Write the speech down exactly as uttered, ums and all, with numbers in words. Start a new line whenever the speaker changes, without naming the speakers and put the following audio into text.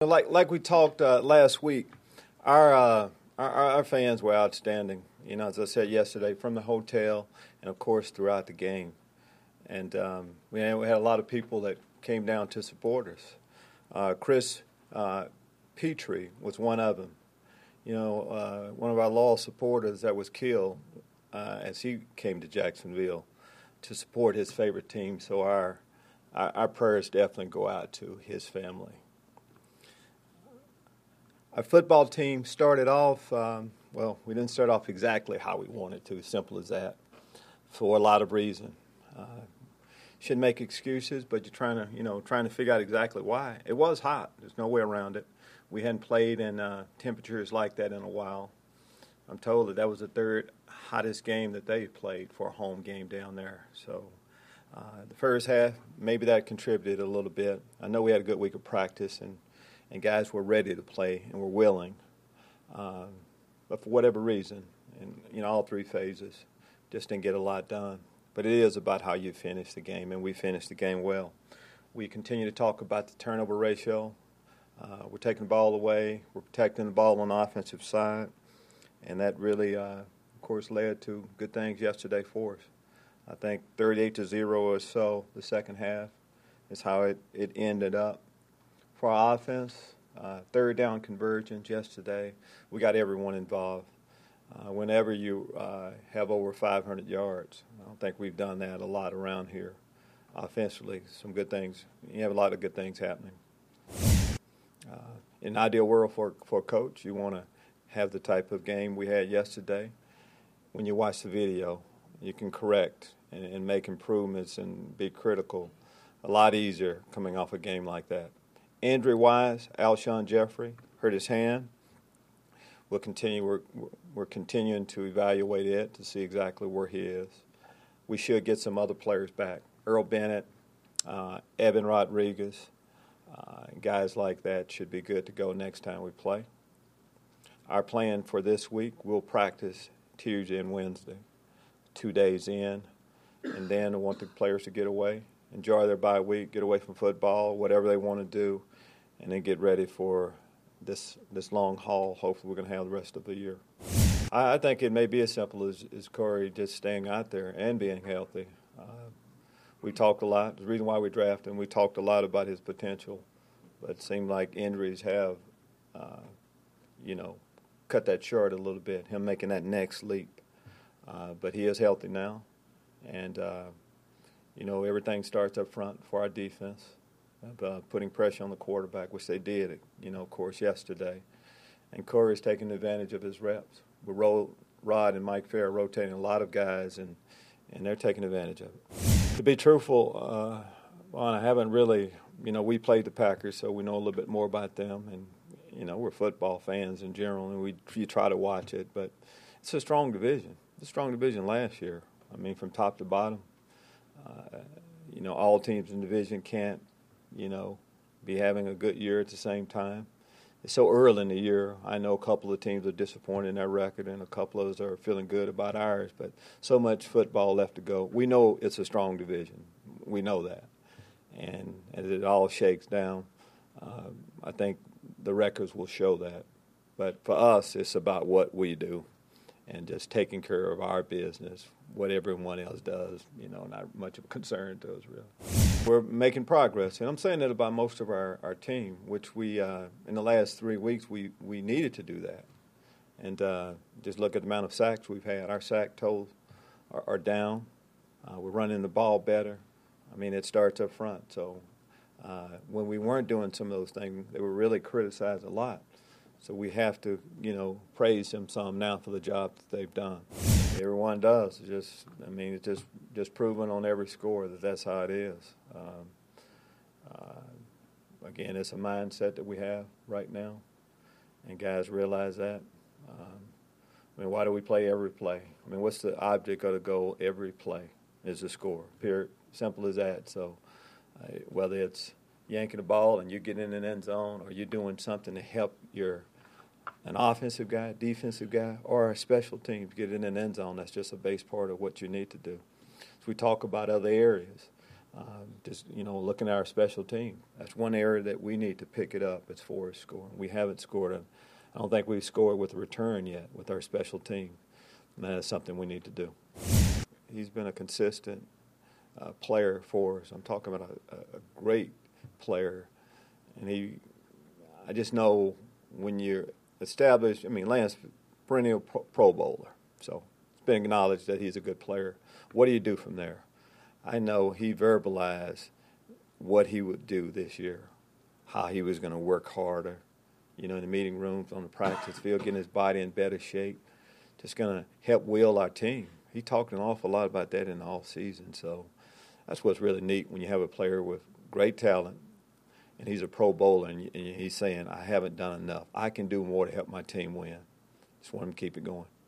Like like we talked uh, last week, our, uh, our our fans were outstanding. You know, as I said yesterday, from the hotel and of course throughout the game, and um, we, had, we had a lot of people that came down to support us. Uh, Chris uh, Petrie was one of them. You know, uh, one of our loyal supporters that was killed uh, as he came to Jacksonville to support his favorite team. So our our, our prayers definitely go out to his family. Our football team started off, um, well, we didn't start off exactly how we wanted to, simple as that, for a lot of reasons. Uh, shouldn't make excuses, but you're trying to, you know, trying to figure out exactly why. It was hot. There's no way around it. We hadn't played in uh, temperatures like that in a while. I'm told that that was the third hottest game that they played for a home game down there. So uh, the first half, maybe that contributed a little bit. I know we had a good week of practice, and and guys were ready to play and were willing. Um, but for whatever reason, in you know, all three phases, just didn't get a lot done. But it is about how you finish the game, and we finished the game well. We continue to talk about the turnover ratio. Uh, we're taking the ball away. We're protecting the ball on the offensive side. And that really, uh, of course, led to good things yesterday for us. I think thirty-eight to zero or so the second half is how it, it ended up. For our offense, uh, third down conversions yesterday, we got everyone involved. Uh, whenever you uh, have over five hundred yards, I don't think we've done that a lot around here. Offensively, some good things. You have a lot of good things happening. Uh, in an ideal world for, for a coach, you want to have the type of game we had yesterday. When you watch the video, you can correct and, and make improvements and be critical a lot easier coming off a game like that. Injury-wise, Alshon Jeffrey hurt his hand. We'll continue. We're, we're continuing to evaluate it to see exactly where he is. We should get some other players back. Earl Bennett, uh, Evan Rodriguez, uh, guys like that should be good to go next time we play. Our plan for this week, we'll practice Tuesday and Wednesday, two days in, and then I want the players to get away, enjoy their bye week, get away from football, whatever they want to do, and then get ready for this this long haul. Hopefully we're going to have the rest of the year. I, I think it may be as simple as, as Corey just staying out there and being healthy. Uh, we talked a lot. The reason why we drafted him, we talked a lot about his potential, but it seemed like injuries have, uh, you know, cut that short a little bit, him making that next leap. Uh, but he is healthy now, and, uh, you know, everything starts up front for our defense. Uh, putting pressure on the quarterback, which they did, you know, of course, yesterday. And Corey's taking advantage of his reps. With Ro- Rod and Mike Fair rotating a lot of guys, and, and they're taking advantage of it. To be truthful, uh, well, I haven't really, you know, we played the Packers, so we know a little bit more about them. And, you know, we're football fans in general, and we you try to watch it. But it's a strong division. It's a strong division last year. I mean, from top to bottom. Uh, you know, all teams in the division can't, you know, be having a good year at the same time. It's so early in the year. I know a couple of teams are disappointed in their record, and a couple of us are feeling good about ours, but so much football left to go. We know it's a strong division. We know that. And as it all shakes down, uh, I think the records will show that. But for us, it's about what we do and just taking care of our business. What everyone else does, you know, not much of a concern to us, really. We're making progress, and I'm saying that about most of our, our team, which we, uh, in the last three weeks, we, we needed to do that. And uh, just look at the amount of sacks we've had. Our sack totals are, are down. Uh, we're running the ball better. I mean, it starts up front. So uh, when we weren't doing some of those things, they were really criticized a lot. So we have to, you know, praise them some now for the job that they've done. Everyone does. It's just, I mean, it's just, just proven on every score that that's how it is. Um, uh, again, it's a mindset that we have right now, and guys realize that. Um, I mean, why do we play every play? I mean, what's the object of the goal? Every play is to score. Period. Simple as that. So uh, whether it's yanking the ball and you get in an end zone, or you're doing something to help your an offensive guy, defensive guy, or a special team to get in an end zone, that's just a base part of what you need to do. So we talk about other areas. Uh, just, you know, looking at our special team. That's one area that we need to pick it up as far as scoring. We haven't scored. A, I don't think we've scored with a return yet with our special team. And that is something we need to do. He's been a consistent uh, player for us. I'm talking about a, a great player. And he, I just know when you're established, I mean, Lance, perennial pro, pro bowler. So it's been acknowledged that he's a good player. What do you do from there? I know he verbalized what he would do this year, how he was going to work harder, you know, in the meeting rooms, on the practice field, getting his body in better shape, just going to help will our team. He talked an awful lot about that in the off season. So that's what's really neat when you have a player with great talent, and he's a pro bowler, and he's saying, I haven't done enough. I can do more to help my team win. Just want him to keep it going.